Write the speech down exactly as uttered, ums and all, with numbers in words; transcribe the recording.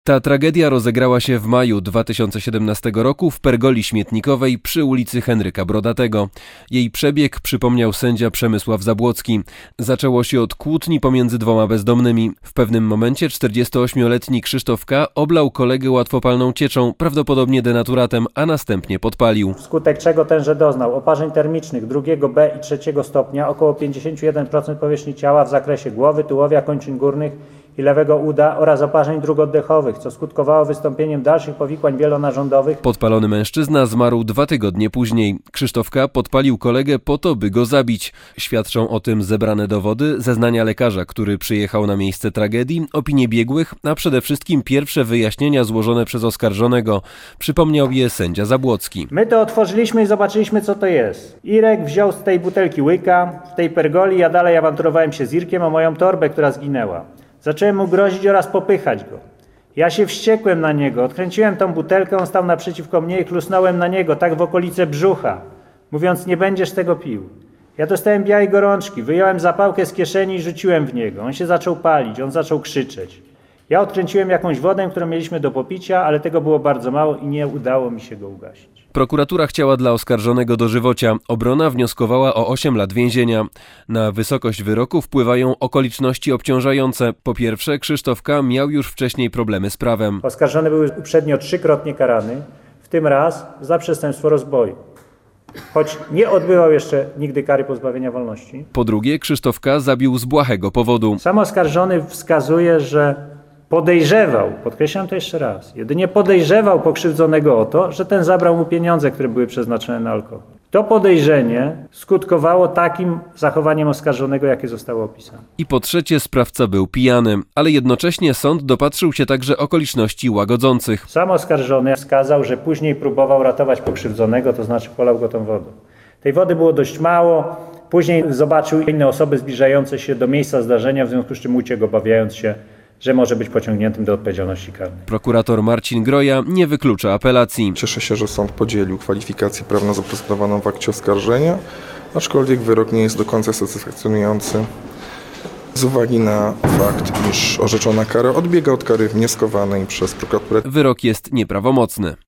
Ta tragedia rozegrała się w maju dwa tysiące siedemnastego roku w pergoli śmietnikowej przy ulicy Henryka Brodatego. Jej przebieg przypomniał sędzia Przemysław Zabłocki. Zaczęło się od kłótni pomiędzy dwoma bezdomnymi. W pewnym momencie czterdziestoośmioletni Krzysztof K. oblał kolegę łatwopalną cieczą, prawdopodobnie denaturatem, a następnie podpalił. Wskutek czego tenże doznał oparzeń termicznych drugiego B i trzeciego stopnia, około pięćdziesiąt jeden procent powierzchni ciała w zakresie głowy, tułowia, kończyn górnych i lewego uda oraz oparzeń dróg oddechowych, co skutkowało wystąpieniem dalszych powikłań wielonarządowych. Podpalony mężczyzna zmarł dwa tygodnie później. Krzysztof K. podpalił kolegę po to, by go zabić. Świadczą o tym zebrane dowody, zeznania lekarza, który przyjechał na miejsce tragedii, opinie biegłych, a przede wszystkim pierwsze wyjaśnienia złożone przez oskarżonego. Przypomniał je sędzia Zabłocki. My to otworzyliśmy i zobaczyliśmy, co to jest. Irek wziął z tej butelki łyka, w tej pergoli ja dalej awanturowałem się z Irkiem o moją torbę, która zginęła. Zacząłem mu grozić oraz popychać go. Ja się wściekłem na niego, odkręciłem tą butelkę, on stał naprzeciwko mnie i chlusnąłem na niego, tak w okolice brzucha, mówiąc: nie będziesz tego pił. Ja dostałem białej gorączki, wyjąłem zapałkę z kieszeni i rzuciłem w niego. On się zaczął palić, on zaczął krzyczeć. Ja odkręciłem jakąś wodę, którą mieliśmy do popicia, ale tego było bardzo mało i nie udało mi się go ugasić. Prokuratura chciała dla oskarżonego dożywocia. Obrona wnioskowała o osiem lat więzienia. Na wysokość wyroku wpływają okoliczności obciążające. Po pierwsze, Krzysztof K. miał już wcześniej problemy z prawem. Oskarżony był uprzednio trzykrotnie karany, w tym raz za przestępstwo rozboju, choć nie odbywał jeszcze nigdy kary pozbawienia wolności. Po drugie, Krzysztof K. zabił z błahego powodu. Sam oskarżony wskazuje, że podejrzewał, podkreślam to jeszcze raz, jedynie podejrzewał pokrzywdzonego o to, że ten zabrał mu pieniądze, które były przeznaczone na alkohol. To podejrzenie skutkowało takim zachowaniem oskarżonego, jakie zostało opisane. I po trzecie, sprawca był pijany, ale jednocześnie sąd dopatrzył się także okoliczności łagodzących. Sam oskarżony wskazał, że później próbował ratować pokrzywdzonego, to znaczy polał go tą wodą. Tej wody było dość mało, później zobaczył inne osoby zbliżające się do miejsca zdarzenia, w związku z czym uciekł, obawiając się, że może być pociągniętym do odpowiedzialności karnej. Prokurator Marcin Groja nie wyklucza apelacji. Cieszę się, że sąd podzielił kwalifikację prawną zaprezentowaną w akcie oskarżenia, aczkolwiek wyrok nie jest do końca satysfakcjonujący z uwagi na fakt, iż orzeczona kara odbiega od kary wnioskowanej przez prokuraturę. Wyrok jest nieprawomocny.